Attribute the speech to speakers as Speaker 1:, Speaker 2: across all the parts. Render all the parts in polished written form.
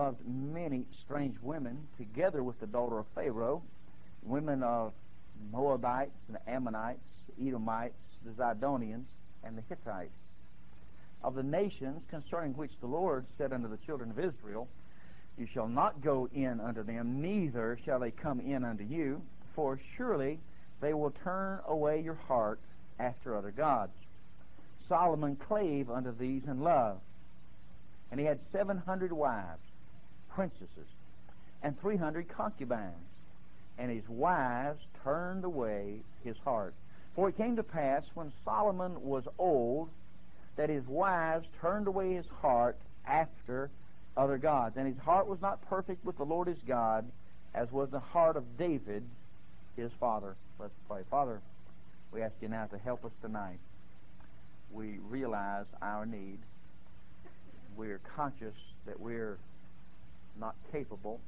Speaker 1: loved many strange women, together with the daughter of Pharaoh, women of Moabites and Ammonites, Edomites, the Zidonians, and the Hittites. Of the nations concerning which the Lord said unto the children of Israel, You shall not go in unto them, neither shall they come in unto you, for surely they will turn away your heart after other gods. Solomon clave unto these in love, and he had 700 wives, princesses, and 300 concubines, and his wives turned away his heart. For it came to pass, when Solomon was old, that his wives turned away his heart after other gods, and his heart was not perfect with the Lord his God, as was the heart of David his father. Let's pray. Father, we ask you now to help us tonight. We realize our need. We're conscious that we're not capable,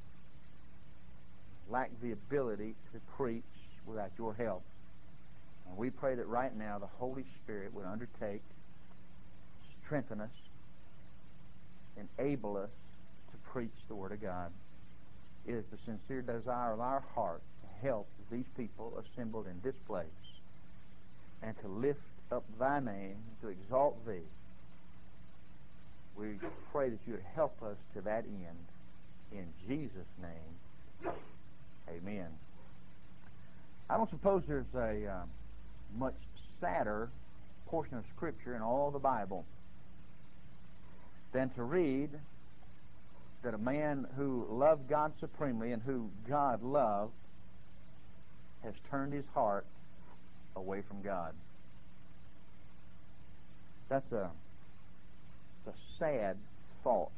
Speaker 1: lack the ability to preach without your help. And we pray that right now the Holy Spirit would undertake, strengthen us, enable us to preach the Word of God. It is the sincere desire of our heart to help these people assembled in this place and to lift up thy name, to exalt thee. We pray that you would help us to that end. In Jesus' name, amen. I don't suppose there's a much sadder portion of Scripture in all the Bible than to read that a man who loved God supremely and who God loved has turned his heart away from God. That's a sad thought.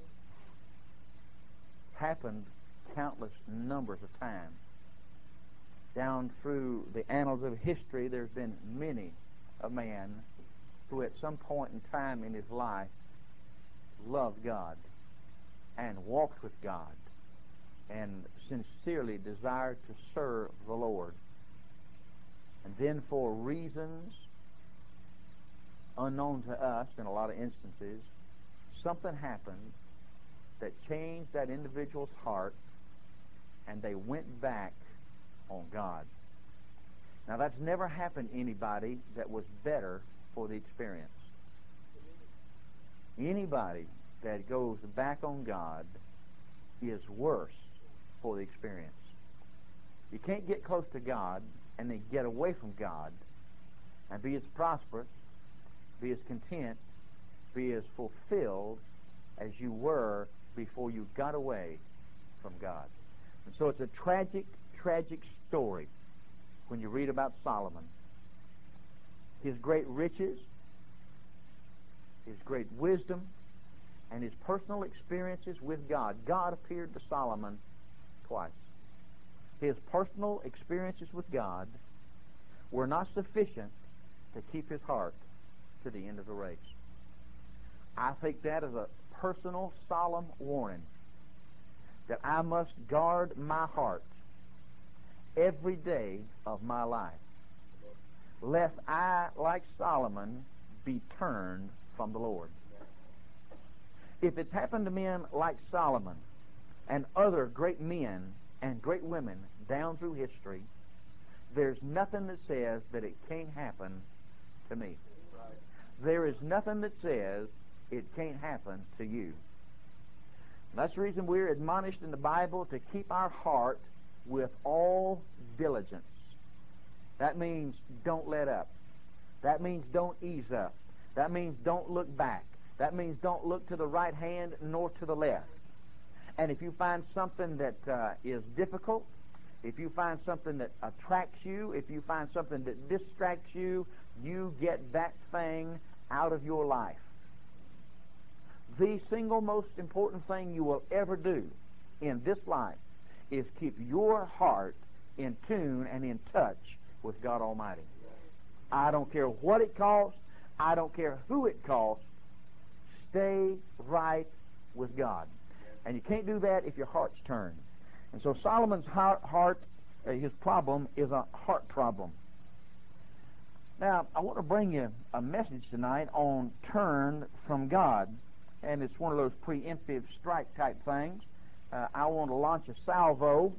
Speaker 1: Happened countless numbers of times. Down through the annals of history, there's been many a man who at some point in time in his life loved God and walked with God and sincerely desired to serve the Lord. And then for reasons unknown to us in a lot of instances, something happened that changed that individual's heart, and they went back on God. Now that's never happened to anybody that was better for the experience. Anybody that goes back on God is worse for the experience. You can't get close to God and then get away from God and be as prosperous, be as content, be as fulfilled as you were before you got away from God. And so it's a tragic, tragic story when you read about Solomon. His great riches, his great wisdom, and his personal experiences with God. God appeared to Solomon twice. His personal experiences with God were not sufficient to keep his heart to the end of the race. I think that is a personal, solemn warning that I must guard my heart every day of my life, lest I, like Solomon, be turned from the Lord. If it's happened to men like Solomon and other great men and great women down through history, there's nothing that says that it can't happen to me. Right. There is nothing that says it can't happen to you. That's the reason we're admonished in the Bible to keep our heart with all diligence. That means don't let up. That means don't ease up. That means don't look back. That means don't look to the right hand nor to the left. And if you find something that is difficult, if you find something that attracts you, if you find something that distracts you, you get that thing out of your life. The single most important thing you will ever do in this life is keep your heart in tune and in touch with God Almighty. I don't care what it costs. I don't care who it costs. Stay right with God. And you can't do that if your heart's turned. And so Solomon's heart, his problem is a heart problem. Now, I want to bring you a message tonight on turn from God. and it's one of those preemptive strike type things. I want to launch a salvo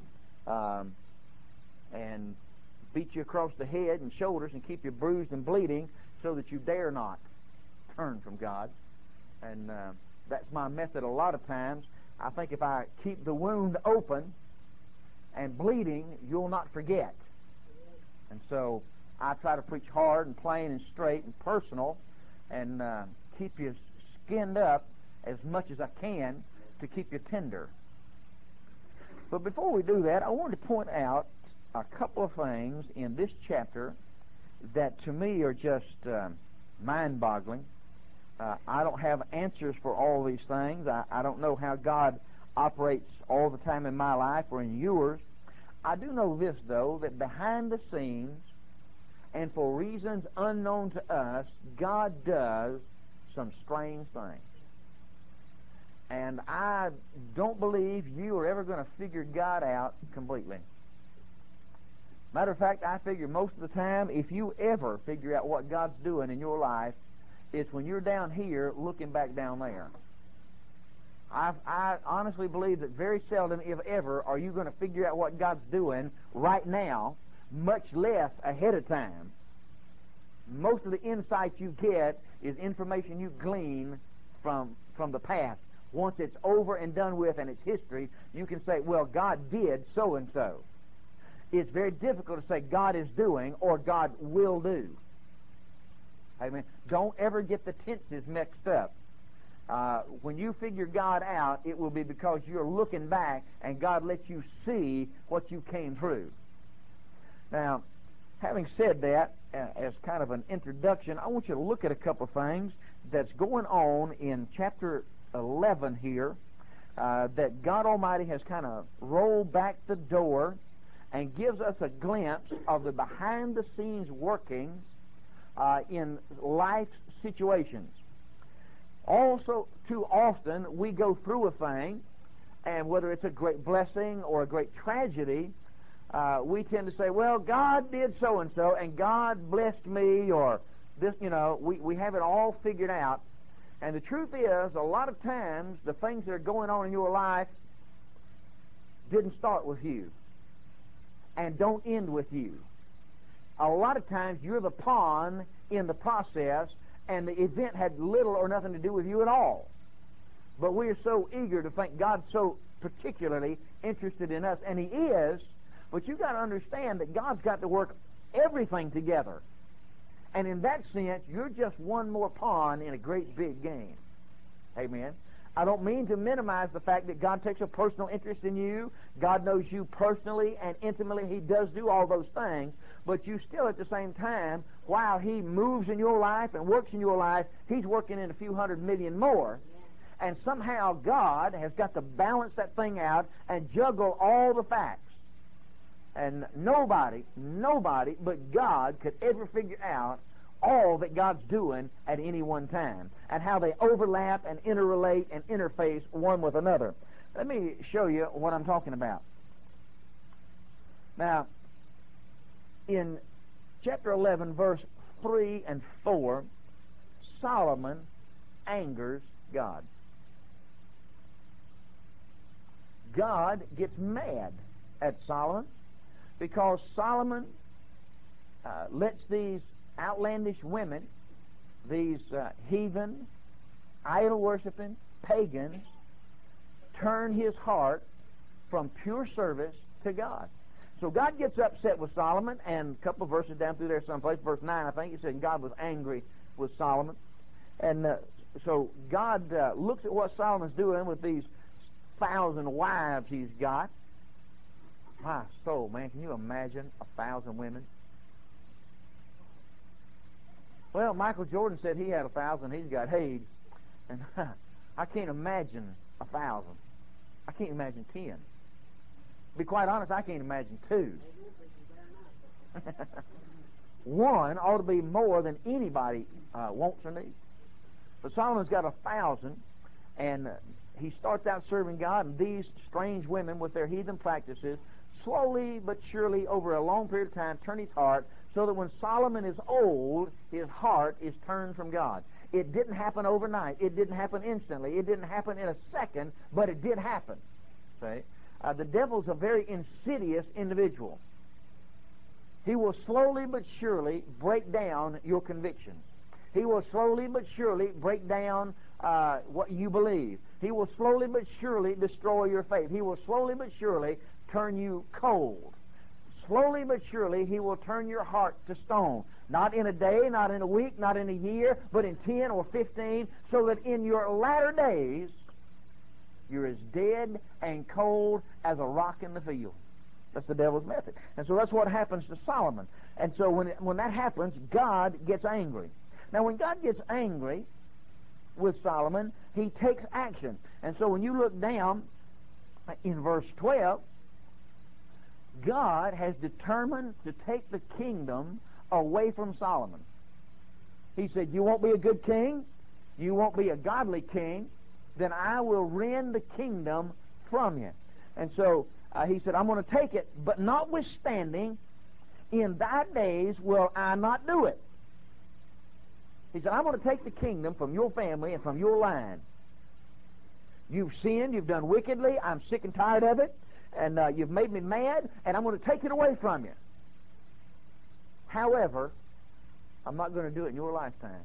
Speaker 1: and beat you across the head and shoulders and keep you bruised and bleeding so that you dare not turn from God. And that's my method a lot of times. I think if I keep the wound open and bleeding, you'll not forget. And so I try to preach hard and plain and straight and personal and keep you skinned up as much as I can to keep you tender. But before we do that, I wanted to point out a couple of things in this chapter that to me are just mind-boggling. I don't have answers for all these things. I don't know how God operates all the time in my life or in yours. I do know this, though, that behind the scenes and for reasons unknown to us, God does some strange things. And I don't believe you are ever going to figure God out completely. Matter of fact, I figure most of the time, if you ever figure out what God's doing in your life, it's when you're down here looking back down there. I honestly believe that very seldom, if ever, are you going to figure out what God's doing right now, much less ahead of time. Most of the insight you get is information you glean from the past. Once it's over and done with and it's history, you can say, well, God did so and so. It's very difficult to say God is doing or God will do. Amen. Don't ever get the tenses mixed up. When you figure God out, it will be because you're looking back and God lets you see what you came through. Now, having said that, as kind of an introduction, I want you to look at a couple of things that's going on in chapter 11 here, that God Almighty has kind of rolled back the door and gives us a glimpse of the behind-the-scenes workings in life situations. Also, too often, we go through a thing, and whether it's a great blessing or a great tragedy, we tend to say, well, God did so-and-so, and God blessed me, or this, we have it all figured out. And the truth is, a lot of times, the things that are going on in your life didn't start with you and don't end with you. A lot of times, you're the pawn in the process, and the event had little or nothing to do with you at all. But we are so eager to think God's so particularly interested in us, and He is, but you've got to understand that God's got to work everything together. And in that sense, you're just one more pawn in a great big game. Amen. I don't mean to minimize the fact that God takes a personal interest in you. God knows you personally and intimately. He does do all those things. But you still, at the same time, while He moves in your life and works in your life, He's working in a few 100 million more. And somehow God has got to balance that thing out and juggle all the facts. And nobody but God could ever figure out all that God's doing at any one time and how they overlap and interrelate and interface one with another. Let me show you what I'm talking about. Now, in chapter 11, verse 3 and 4, Solomon angers God. God gets mad at Solomon because Solomon lets these outlandish women, these heathen, idol-worshiping pagans, turn his heart from pure service to God. So God gets upset with Solomon, and a couple of verses down through there someplace, verse 9, I think, it said God was angry with Solomon. And so God looks at what Solomon's doing with these 1,000 wives he's got. My soul, man, can you imagine 1,000 women? Well, Michael Jordan said he had 1,000, he's got AIDS. And I can't imagine 1,000. I can't imagine 10. To be quite honest, I can't imagine 2. One ought to be more than anybody wants or needs. But Solomon's got 1,000, and he starts out serving God, and these strange women with their heathen practices slowly but surely over a long period of time turn his heart so that when Solomon is old, his heart is turned from God. It didn't happen overnight. It didn't happen instantly. It didn't happen in a second, but it did happen. See? The devil's a very insidious individual. He will slowly but surely break down your convictions. He will slowly but surely break down what you believe. He will slowly but surely destroy your faith. He will slowly but surely turn you cold. Slowly but surely he will turn your heart to stone. Not in a day, not in a week, not in a year, but in 10 or 15, so that in your latter days you're as dead and cold as a rock in the field. That's the devil's method. And so that's what happens to Solomon. And so when that happens, God gets angry. Now when God gets angry with Solomon, he takes action. And so when you look down in verse 12, God has determined to take the kingdom away from Solomon. He said, you won't be a good king, you won't be a godly king, then I will rend the kingdom from you. And so he said, I'm going to take it, but notwithstanding, in thy days will I not do it. He said, I'm going to take the kingdom from your family and from your line. You've sinned, you've done wickedly, I'm sick and tired of it, and you've made me mad, and I'm going to take it away from you. However, I'm not going to do it in your lifetime.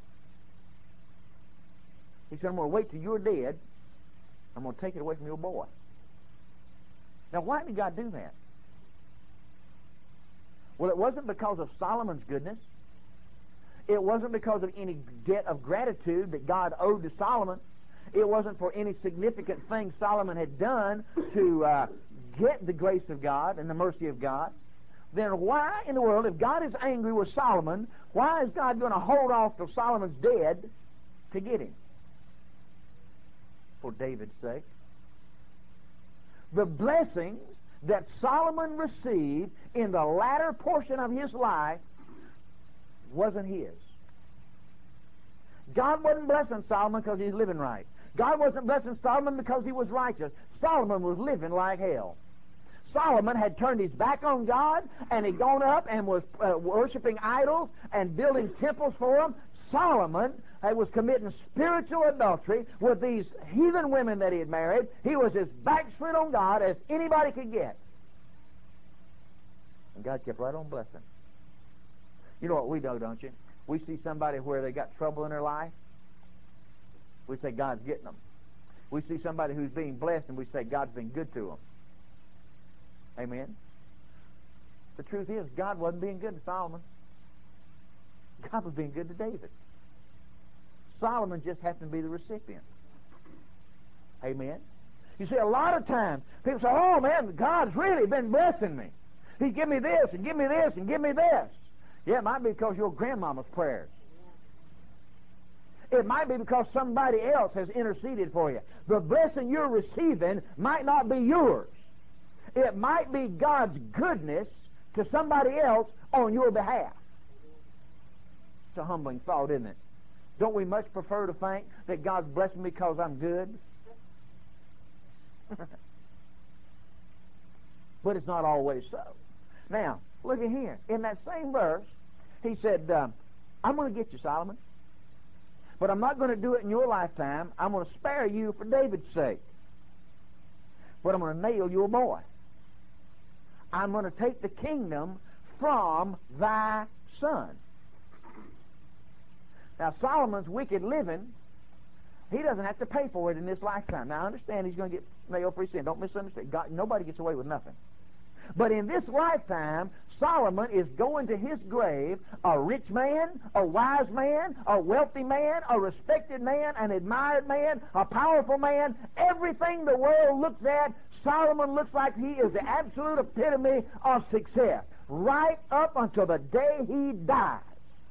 Speaker 1: He said, I'm going to wait till you're dead. I'm going to take it away from your boy. Now, why did God do that? Well, it wasn't because of Solomon's goodness. It wasn't because of any debt of gratitude that God owed to Solomon. It wasn't for any significant thing Solomon had done to get the grace of God and the mercy of God. Then why in the world, if God is angry with Solomon, why is God going to hold off till Solomon's dead to get him? For David's sake. The blessings that Solomon received in the latter portion of his life wasn't his. God wasn't blessing Solomon because he's living right. God wasn't blessing Solomon because he was righteous. Solomon was living like hell. Solomon had turned his back on God, and had gone up and was worshiping idols and building temples for them. Solomon was committing spiritual adultery with these heathen women that he had married. He was as backslid on God as anybody could get. And God kept right on blessing. You know what we do, don't you? We see somebody where they got trouble in their life. We say God's getting them. We see somebody who's being blessed, and we say God's been good to them. Amen? The truth is, God wasn't being good to Solomon. God was being good to David. Solomon just happened to be the recipient. Amen? You see, a lot of times, people say, oh man, God's really been blessing me. He's given me this, and give me this, and give me this. Yeah, it might be because your grandmama's prayers. It might be because somebody else has interceded for you. The blessing you're receiving might not be yours. It might be God's goodness to somebody else on your behalf. It's a humbling thought, isn't it? Don't we much prefer to think that God's blessing me because I'm good? But it's not always so. Now, look at here. In that same verse, he said, I'm going to get you, Solomon. But I'm not going to do it in your lifetime. I'm going to spare you for David's sake. But I'm going to nail your boy. I'm going to take the kingdom from thy son. Now, Solomon's wicked living, he doesn't have to pay for it in this lifetime. Now, I understand he's going to get nailed for his sin. Don't misunderstand. God, nobody gets away with nothing. But in this lifetime, Solomon is going to his grave a rich man, a wise man, a wealthy man, a respected man, an admired man, a powerful man. Everything the world looks at, Solomon looks like he is the absolute epitome of success, right up until the day he dies.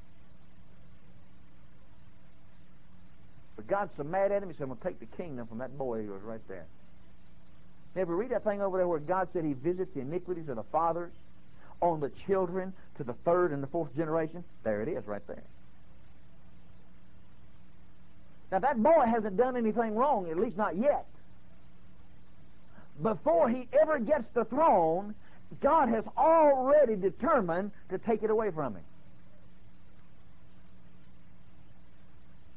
Speaker 1: But God's so mad at him, he said, I'm going to take the kingdom from that boy who was right there. Ever read that thing over there where God said he visits the iniquities of the fathers on the children to the third and the fourth generation? There it is right there. Now that boy hasn't done anything wrong, at least not yet. Before he ever gets the throne, God has already determined to take it away from him.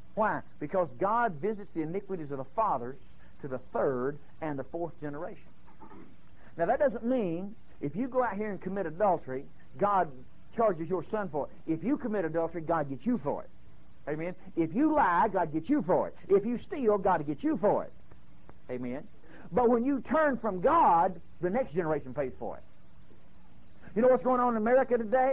Speaker 1: Why? Because God visits the iniquities of the fathers to the third and the fourth generation. Now, that doesn't mean if you go out here and commit adultery, God charges your son for it. If you commit adultery, God gets you for it. Amen? If you lie, God gets you for it. If you steal, God gets you for it. Amen? But when you turn from God, the next generation pays for it. You know what's going on in America today?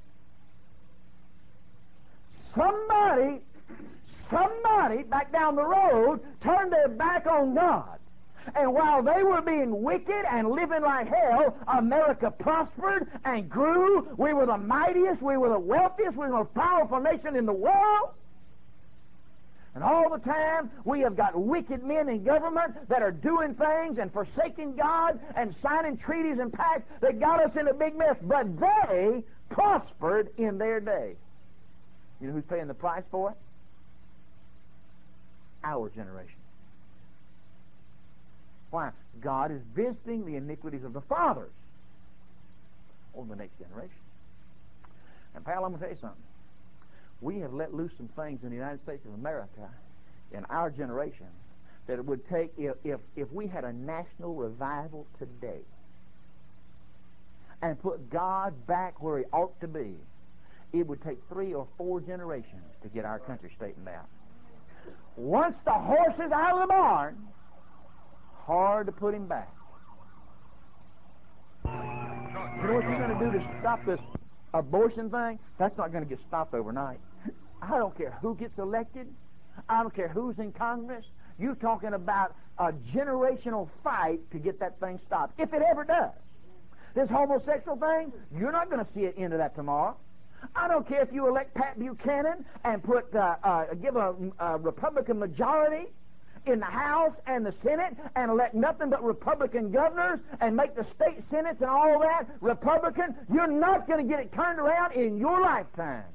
Speaker 1: Somebody back down the road turned their back on God. And while they were being wicked and living like hell, America prospered and grew. We were the mightiest, we were the wealthiest, we were the most powerful nation in the world. And all the time, we have got wicked men in government that are doing things and forsaking God and signing treaties and pacts that got us in a big mess. But they prospered in their day. You know who's paying the price for it? Our generation. Why? God is visiting the iniquities of the fathers on the next generation. And pal, I'm going to tell you something. We have let loose some things in the United States of America in our generation that it would take, if we had a national revival today and put God back where He ought to be, it would take 3 or 4 generations to get our country straightened out. Once the horse is out of the barn, hard to put him back. You know what you're going to do to stop this abortion thing? That's not going to get stopped overnight. I don't care who gets elected. I don't care who's in Congress. You're talking about a generational fight to get that thing stopped, if it ever does. This homosexual thing, you're not going to see an end of that tomorrow. I don't care if you elect Pat Buchanan and give a Republican majority in the House and the Senate and elect nothing but Republican governors and make the state senates and all that Republican. You're not going to get it turned around in your lifetime.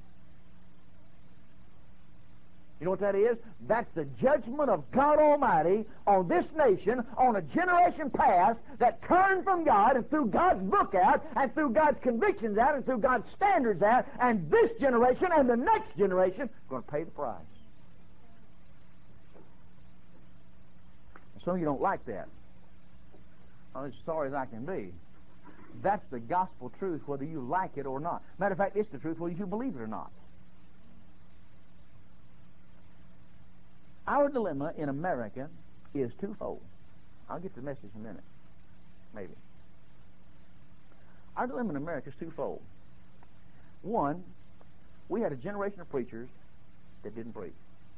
Speaker 1: You know what that is? That's the judgment of God Almighty on this nation, on a generation past that turned from God and threw God's book out and threw God's convictions out and threw God's standards out, and this generation and the next generation are going to pay the price. Some of you don't like that. I'm as sorry as I can be. That's the gospel truth, whether you like it or not. Matter of fact, it's the truth whether you believe it or not. Our dilemma in America is twofold. I'll get to the message in a minute, maybe. Our dilemma in America is twofold. One, we had a generation of preachers that didn't preach.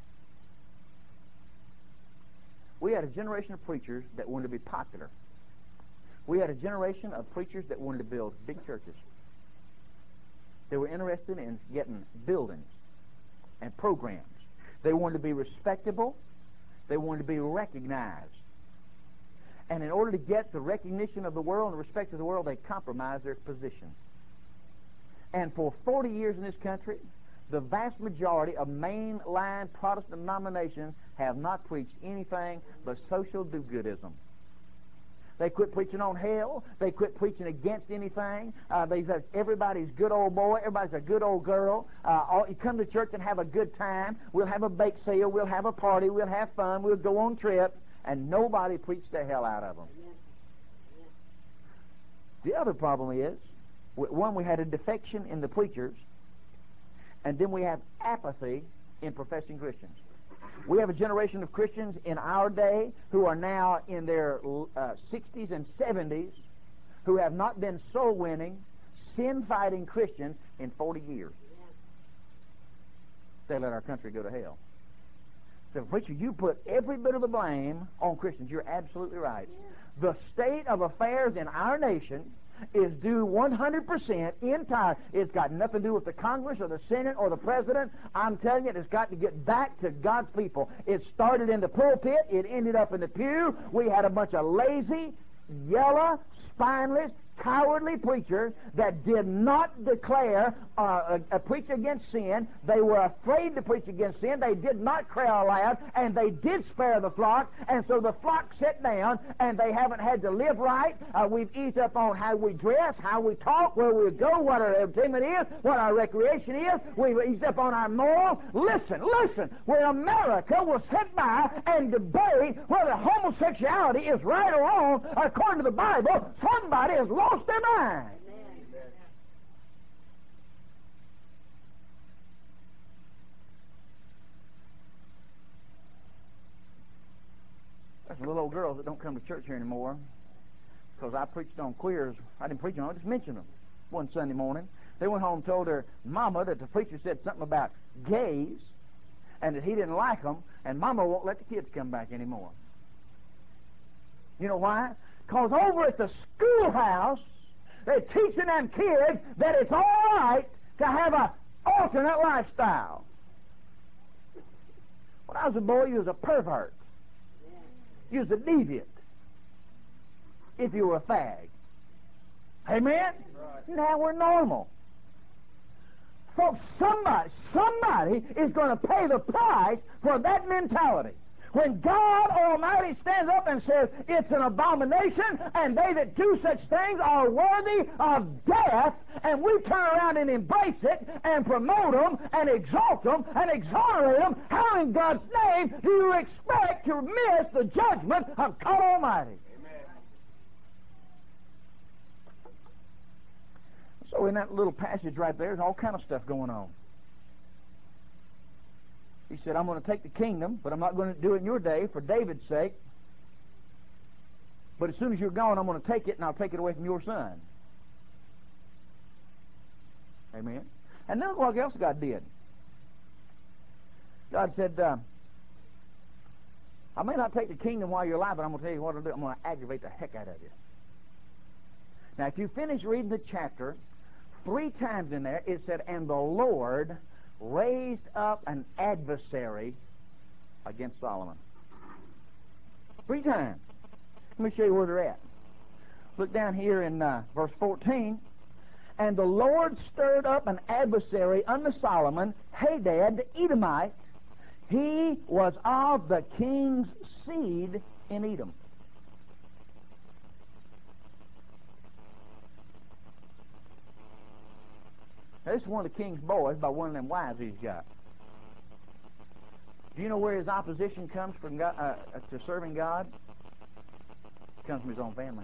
Speaker 1: We had a generation of preachers that wanted to be popular. We had a generation of preachers that wanted to build big churches. They were interested in getting buildings and programs. They wanted to be respectable. They wanted to be recognized. And in order to get the recognition of the world and the respect of the world, they compromised their position. And for 40 years in this country, the vast majority of mainline Protestant denominations have not preached anything but social do-goodism. They quit preaching on hell. They quit preaching against anything. They said everybody's good old boy. Everybody's a good old girl. You come to church and have a good time. We'll have a bake sale. We'll have a party. We'll have fun. We'll go on trips. And nobody preached the hell out of them. The other problem is, one, we had a defection in the preachers, and then we have apathy in professing Christians. We have a generation of Christians in our day who are now in their 60s and 70s who have not been soul-winning, sin-fighting Christians in 40 years. They let our country go to hell. So, preacher, you put every bit of the blame on Christians. You're absolutely right. The state of affairs in our nation is due 100% entire. It's got nothing to do with the Congress or the Senate or the President. I'm telling you, it's got to get back to God's people. It started in the pulpit. It ended up in the pew. We had a bunch of lazy, yellow, spineless, cowardly preacher that did not declare a preach against sin. They were afraid to preach against sin. They did not cry aloud, and they did spare the flock, and so the flock sat down, and they haven't had to live right. We've eased up on how we dress, how we talk, where we go, what our entertainment is, what our recreation is. We've eased up on our morals. Listen, when America will sit by and debate whether homosexuality is right or wrong according to the Bible, somebody has lost their mind.
Speaker 2: Amen.
Speaker 1: There's little old girls that don't come to church here anymore because I preached on queers. I didn't preach on them, I just mentioned them one Sunday morning. They went home and told their mama that the preacher said something about gays and that he didn't like them, and mama won't let the kids come back anymore. You know why? Because over at the schoolhouse, they're teaching them kids that it's all right to have an alternate lifestyle. When I was a boy, you was a pervert. You was a deviant. If you were a fag. Amen?
Speaker 2: Right.
Speaker 1: Now we're normal. Folks, somebody is going to pay the price for that mentality. When God Almighty stands up and says it's an abomination and they that do such things are worthy of death, and we turn around and embrace it and promote them and exalt them and exonerate them, how in God's name do you expect to miss the judgment of God Almighty?
Speaker 2: Amen.
Speaker 1: So in that little passage right there, there's all kind of stuff going on. He said, I'm going to take the kingdom, but I'm not going to do it in your day for David's sake. But as soon as you're gone, I'm going to take it, and I'll take it away from your son. Amen. And then look what else God did. God said, I may not take the kingdom while you're alive, but I'm going to tell you what I'll do. I'm going to aggravate the heck out of you. Now, if you finish reading the chapter, 3 times in there, it said, and the Lord raised up an adversary against Solomon. 3 times. Let me show you where they're at. Look down here in verse 14. And the Lord stirred up an adversary unto Solomon, Hadad the Edomite. He was of the king's seed in Edom. Now, this is one of the king's boys by one of them wives he's got. Do you know where his opposition comes from God, to serving God? It comes from his own family.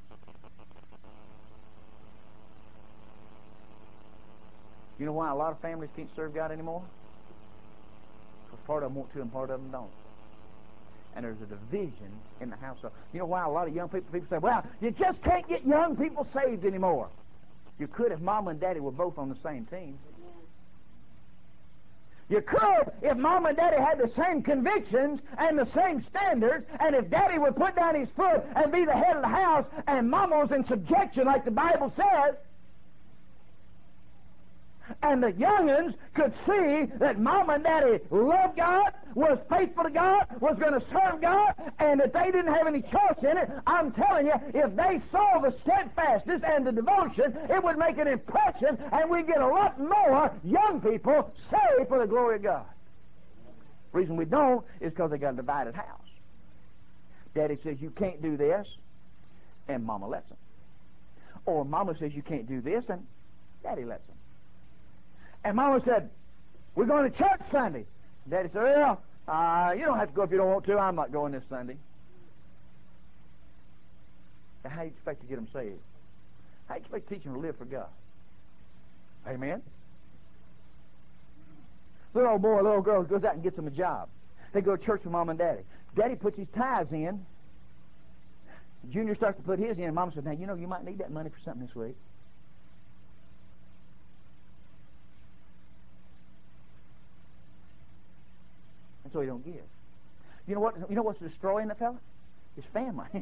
Speaker 1: You know why a lot of families can't serve God anymore? Because part of them want to and part of them don't. And there's a division in the household. You know why a lot of young people say, well, you just can't get young people saved anymore. You could if Mama and Daddy were both on the same team. You could if Mom and Daddy had the same convictions and the same standards, and if Daddy would put down his foot and be the head of the house, and Mama was in subjection like the Bible says, and the young'uns could see that Mom and Daddy loved God, was faithful to God, was going to serve God, and that they didn't have any choice in it. I'm telling you, if they saw the steadfastness and the devotion, it would make an impression, and we'd get a lot more young people saved for the glory of God. The reason we don't is because they got a divided house. Daddy says you can't do this, and Mama lets them. Or Mama says you can't do this, and Daddy lets them. And Mama said, we're going to church Sunday. Daddy said, well, you don't have to go if you don't want to. I'm not going this Sunday. Now, how do you expect to get them saved? How do you expect to teach them to live for God? Amen? Little old boy, little girl goes out and gets them a job. They go to church with Mom and Daddy. Daddy puts his tithes in. Junior starts to put his in. And Mama says, now, you know, you might need that money for something this week. And so he don't give. You know what? You know what's destroying the fella? His family. You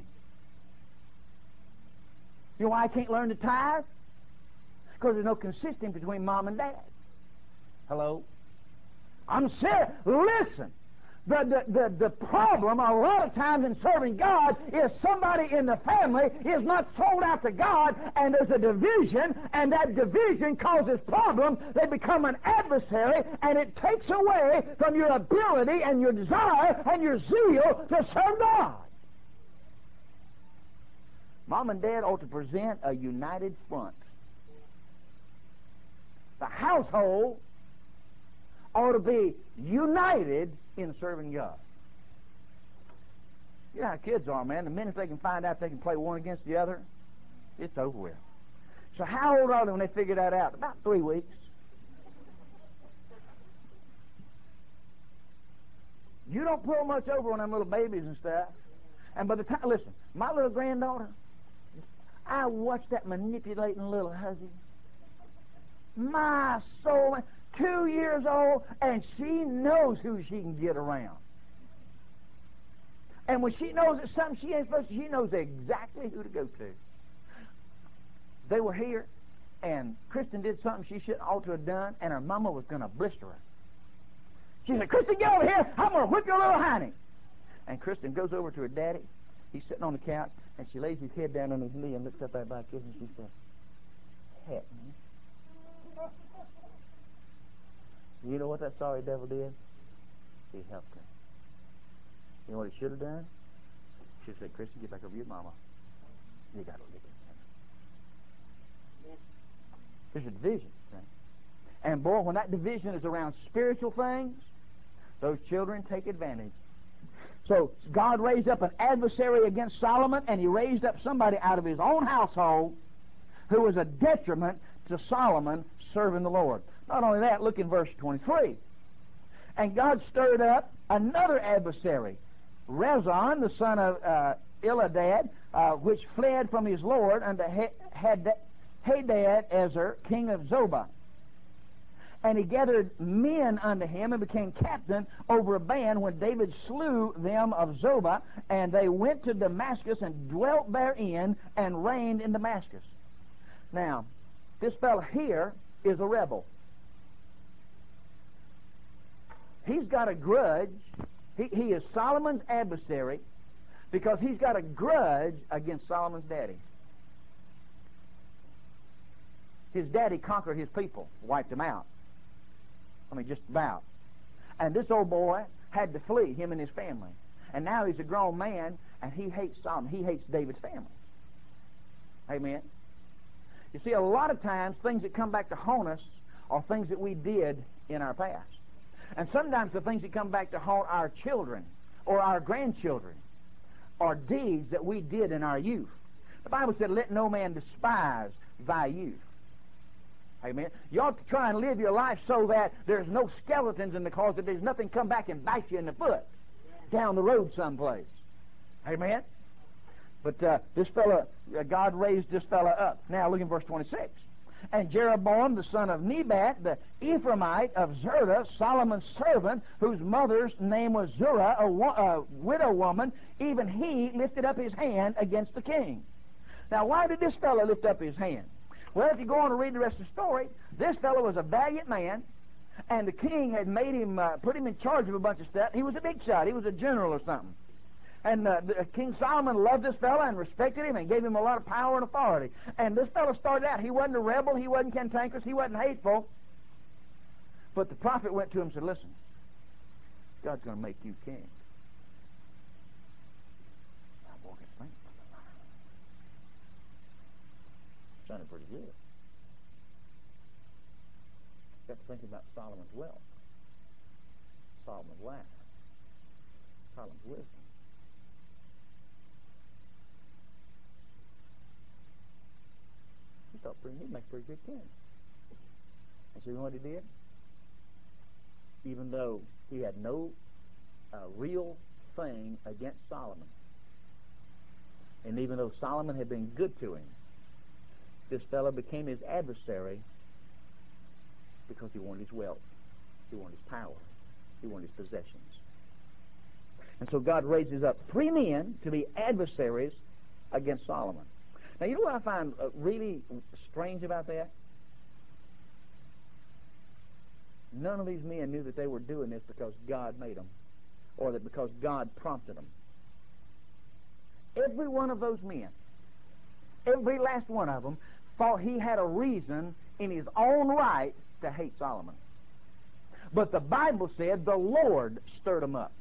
Speaker 1: know why I can't learn to tithe? Because there's no consistency between Mom and Dad. Hello? I'm serious. Listen. The problem a lot of times in serving God is somebody in the family is not sold out to God, and there's a division, and that division causes problems. They become an adversary, and it takes away from your ability and your desire and your zeal to serve God. Mom and Dad ought to present a united front. The household ought to be united in serving God. You know how kids are, man. The minute they can find out they can play one against the other, it's over with. So how old are they when they figure that out? About 3 weeks. You don't pull much over on them little babies and stuff. And by the time, listen, my little granddaughter, I watched that manipulating little hussy. My soul, 2 years old, and she knows who she can get around. And when she knows it's something she ain't supposed to, she knows exactly who to go to. They were here, and Kristen did something she shouldn't ought to have done, and her mama was going to blister her. She said, "Kristen, get over here. I'm going to whip your little hiney." And Kristen goes over to her daddy. He's sitting on the couch, and she lays his head down on his knee and looks up at my kiss, and she says, "Help me." You know what that sorry devil did? He helped her. You know what he should have done? She said, "Kristen, get back over your mama. You got to get this." There's a division. Right? And boy, when that division is around spiritual things, those children take advantage. So God raised up an adversary against Solomon, and he raised up somebody out of his own household who was a detriment to Solomon serving the Lord. Not only that, look in verse 23. And God stirred up another adversary, Rezon, the son of Eladad, which fled from his lord unto Hadad-ezer, king of Zobah. And he gathered men unto him and became captain over a band when David slew them of Zobah, and they went to Damascus and dwelt therein and reigned in Damascus. Now, this fellow here is a rebel. He's got a grudge. He is Solomon's adversary because he's got a grudge against Solomon's daddy. His daddy conquered his people, wiped them out. I mean, just about. And this old boy had to flee, him and his family. And now he's a grown man, and he hates Solomon. He hates David's family. Amen? You see, a lot of times, things that come back to haunt us are things that we did in our past. And sometimes the things that come back to haunt our children or our grandchildren are deeds that we did in our youth. The Bible said, "Let no man despise thy youth." Amen. You ought to try and live your life so that there's no skeletons in the closet. There's nothing come back and bite you in the foot down the road someplace. Amen. But this fellow, God raised this fellow up. Now look in verse 26. And Jeroboam, the son of Nebat, the Ephraimite of Zerah, Solomon's servant, whose mother's name was Zurah, a widow woman, even he lifted up his hand against the king. Now, why did this fellow lift up his hand? Well, if you go on to read the rest of the story, this fellow was a valiant man, and the king had made him, put him in charge of a bunch of stuff. He was a big shot. He was a general or something. And King Solomon loved this fellow and respected him and gave him a lot of power and authority. And this fellow started out, he wasn't a rebel, he wasn't cantankerous, he wasn't hateful. But the prophet went to him and said, "Listen, God's going to make you king." Now, boy, can think about that. Sounded pretty good. Got to thinking about Solomon's wealth, Solomon's land, Solomon's wisdom. He thought he'd make a pretty good king. And so you know what he did? Even though he had no real thing against Solomon, and even though Solomon had been good to him, this fellow became his adversary because he wanted his wealth, he wanted his power, he wanted his possessions. And so God raises up 3 men to be adversaries against Solomon. Now, you know what I find really strange about that? None of these men knew that they were doing this because God made them. or that because God prompted them. Every one of those men, every last one of them, thought he had a reason in his own right to hate Solomon. But the Bible said the Lord stirred them up.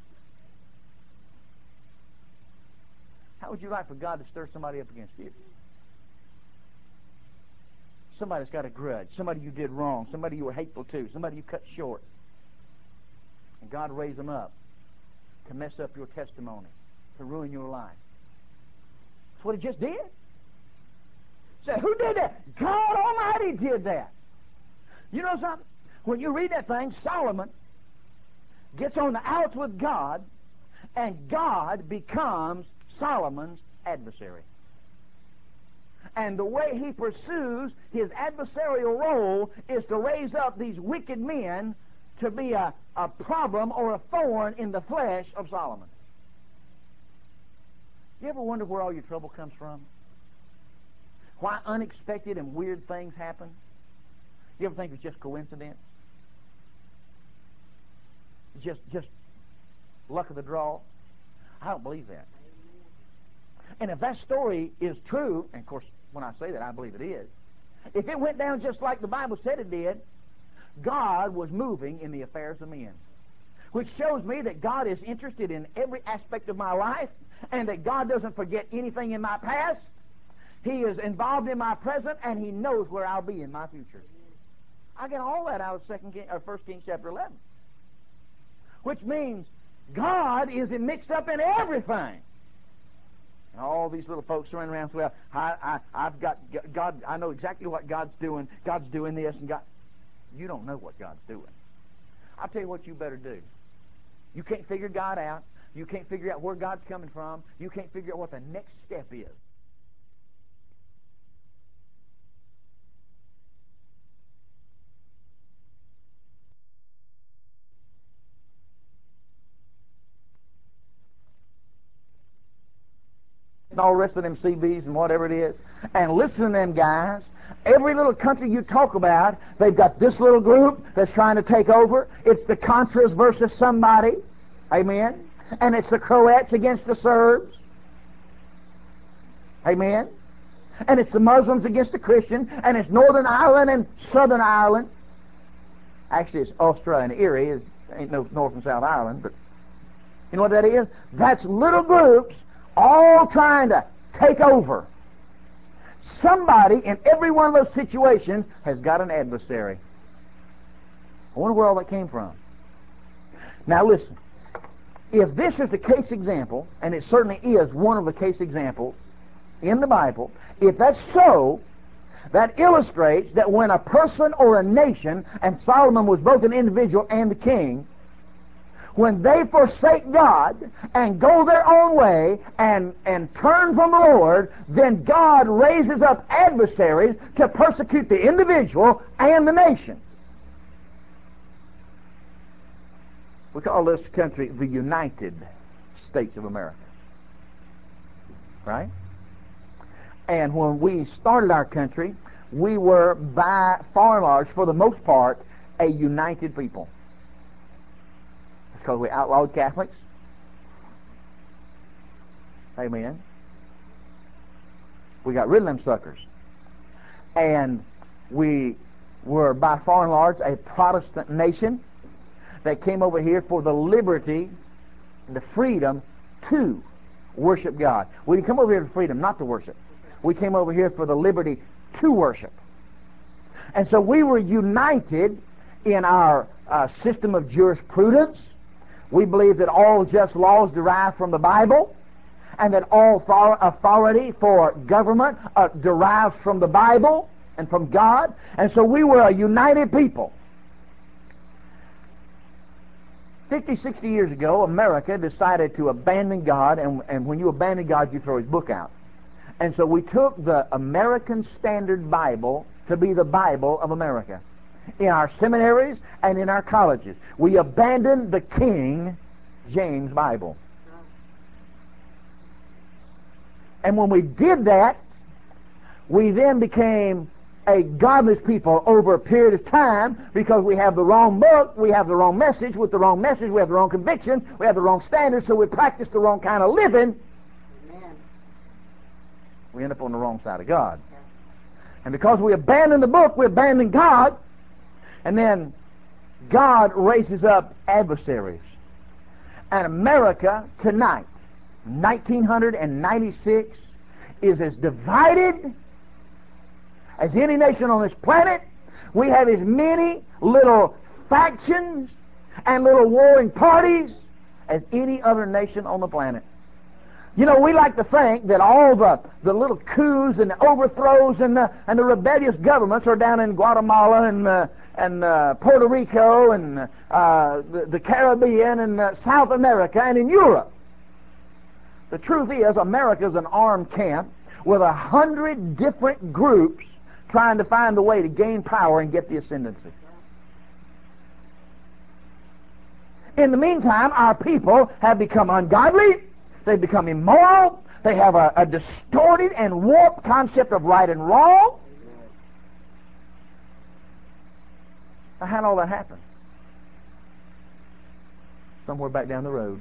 Speaker 1: How would you like for God to stir somebody up against you? Somebody that's got a grudge, somebody you did wrong, somebody you were hateful to, somebody you cut short. And God raised them up to mess up your testimony, to ruin your life. That's what he just did. Say, who did that? God Almighty did that. You know something? When you read that thing, Solomon gets on the outs with God, and God becomes Solomon's adversary. And the way he pursues his adversarial role is to raise up these wicked men to be a problem or a thorn in the flesh of Solomon. You ever wonder where all your trouble comes from? Why unexpected and weird things happen? You ever think it's just coincidence? Just luck of the draw? I don't believe that. And if that story is true, and of course when I say that I believe it is, if it went down just like the Bible said it did, God was moving in the affairs of men. Which shows me that God is interested in every aspect of my life, and that God doesn't forget anything in my past. He is involved in my present, and He knows where I'll be in my future. I get all that out of 1 Kings chapter 11. Which means God is mixed up in everything. And all these little folks running around saying, well, I've got God, I know exactly what God's doing. God's doing this, and God... You don't know what God's doing. I'll tell you what you better do. You can't figure God out. You can't figure out where God's coming from. You can't figure out what the next step is. And all the rest of them CBs and whatever it is, and listen to them guys. Every little country you talk about, they've got this little group that's trying to take over. It's the Contras versus somebody. Amen. And it's the Croats against the Serbs. Amen. And it's the Muslims against the Christians, and it's Northern Ireland and Southern Ireland. Actually, it's Austria and Erie. It ain't no North and South Ireland, but you know what that is? That's little groups all trying to take over. Somebody in every one of those situations has got an adversary. I wonder where all that came from. Now listen, if this is the case example, and it certainly is one of the case examples in the Bible, if that's so, that illustrates that when a person or a nation, and Solomon was both an individual and the king, when they forsake God and go their own way and turn from the Lord, then God raises up adversaries to persecute the individual and the nation. We call this country the United States of America. Right? And when we started our country, we were by far and large, for the most part, a united people. Because we outlawed Catholics. Amen. We got rid of them suckers. And we were by far and large a Protestant nation that came over here for the liberty and the freedom to worship God. We didn't come over here for freedom not to worship. We came over here for the liberty to worship. And so we were united in our system of jurisprudence. We believe that all just laws derive from the Bible, and that all authority for government derives from the Bible and from God. And so we were a united people. 50, 60 years ago, America decided to abandon God, and when you abandon God, you throw His book out. And so we took the American Standard Bible to be the Bible of America. In our seminaries and in our colleges, we abandoned the King James Bible. And when we did that, we then became
Speaker 2: a godless people over a period of time because we have the wrong book, we have the wrong message. With the wrong message, we have the wrong conviction, we have the wrong standards, so we practice the wrong kind of living.
Speaker 3: Amen.
Speaker 2: We end up on the wrong side of God. And because we abandon the book, we abandon God, and then God raises up adversaries. And America tonight, 1996, is as divided as any nation on this planet. We have as many little factions and little warring parties as any other nation on the planet. You know, we like to think that all the little coups and the overthrows and the rebellious governments are down in Guatemala and Puerto Rico and the Caribbean and South America and in Europe. The truth is, America is an armed camp with 100 different groups trying to find the way to gain power and get the ascendancy. In the meantime, our people have become ungodly. They've become immoral. They have a distorted and warped concept of right and wrong. Now, how did all that happen? Somewhere back down the road,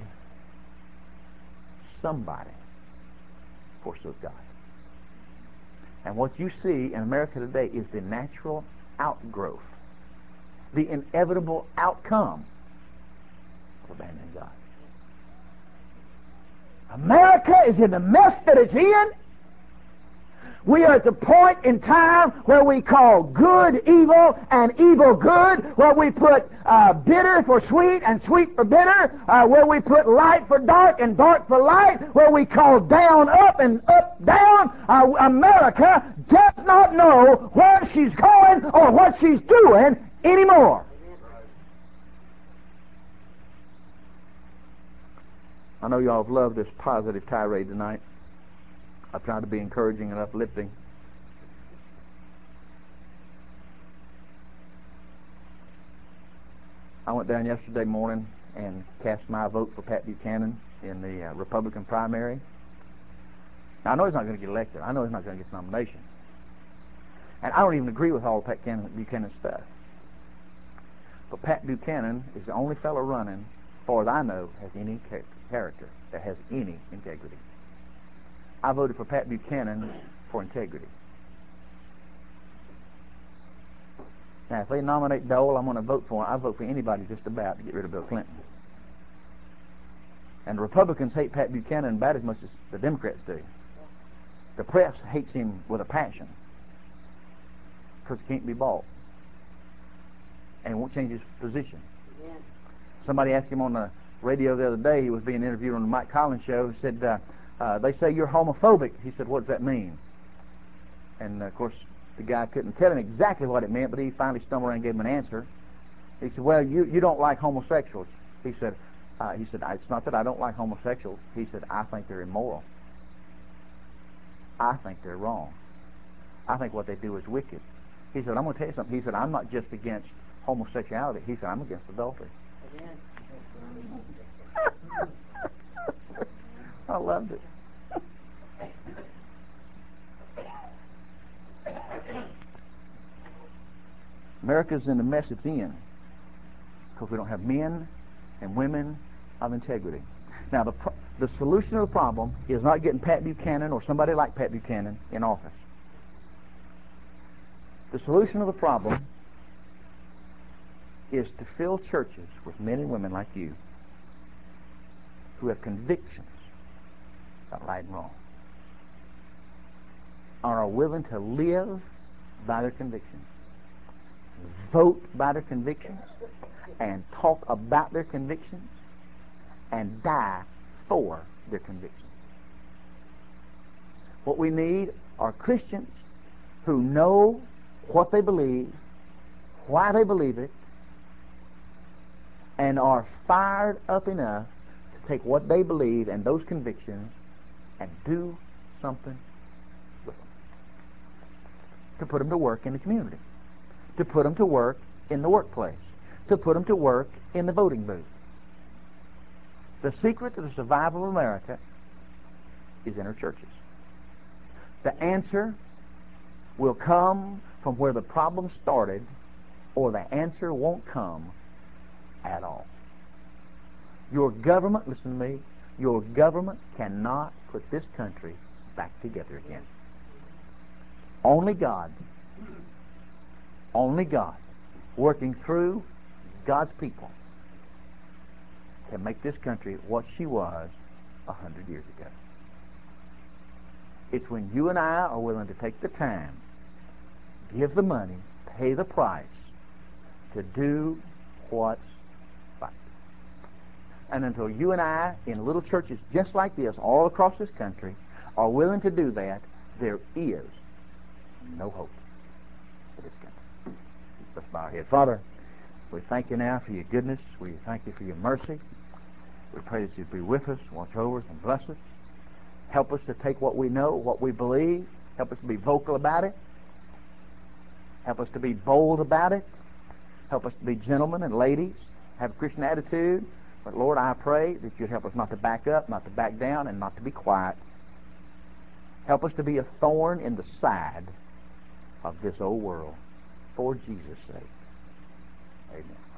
Speaker 2: somebody forsook God. And what you see in America today is the natural outgrowth, the inevitable outcome of abandoning God. America is in the mess that it's in. We are at the point in time where we call good evil and evil good, where we put bitter for sweet and sweet for bitter, where we put light for dark and dark for light, where we call down up and up down. America does not know where she's going or what she's doing anymore. I know y'all have loved this positive tirade tonight. I've tried to be encouraging and uplifting. I went down yesterday morning and cast my vote for Pat Buchanan in the Republican primary. Now, I know he's not going to get elected. I know he's not going to get the nomination. And I don't even agree with all of Pat Buchanan's stuff. But Pat Buchanan is the only fellow running, as far as I know, has any character, that has any integrity. I voted for Pat Buchanan for integrity. Now, if they nominate Dole, I'm going to vote for him. I vote for anybody just about to get rid of Bill Clinton. And the Republicans hate Pat Buchanan about as much as the Democrats do. The press hates him with a passion because he can't be bought and won't change his position.
Speaker 3: Yeah.
Speaker 2: Somebody asked him on the radio the other day, he was being interviewed on the Mike Collins show, he said, they say you're homophobic. He said, what does that mean? And of course, the guy couldn't tell him exactly what it meant, but he finally stumbled around and gave him an answer. He said, well, you don't like homosexuals. He said, it's not that I don't like homosexuals. He said, I think they're immoral. I think they're wrong. I think what they do is wicked. He said, I'm going to tell you something. He said, I'm not just against homosexuality. He said, I'm against adultery.
Speaker 3: Amen.
Speaker 2: I loved it. America's in the mess it's in because we don't have men and women of integrity. Now, the solution to the problem is not getting Pat Buchanan or somebody like Pat Buchanan in office. The solution to the problem is to fill churches with men and women like you who have convictions about right and wrong, are willing to live by their convictions, vote by their convictions, and talk about their convictions, and die for their convictions. What we need are Christians who know what they believe, why they believe it, and are fired up enough to take what they believe and those convictions and do something with them. To put them to work in the community. To put them to work in the workplace. To put them to work in the voting booth. The secret to the survival of America is in our churches. The answer will come
Speaker 1: from where the problem started, or the answer won't come at all. Your government, listen to me, your government cannot put this country back together again. Only God, working through God's people, can make this country what she was 100 years ago. It's when you and I are willing to take the time, give the money, pay the price to do what's right. And until you and I, in little churches just like this, all across this country, are willing to do that, there is no hope for this country. Let's bow our heads. Father, we thank you now for your goodness. We thank you for your mercy. We pray that you'd be with us, watch over us, and bless us. Help us to take what we know, what we believe. Help us to be vocal about it. Help us to be bold about it. Help us to be gentlemen and ladies, have a Christian attitude. But Lord, I pray that you'd help us not to back up, not to back down, and not to be quiet. Help us to be a thorn in the side of this old world. For Jesus' sake. Amen.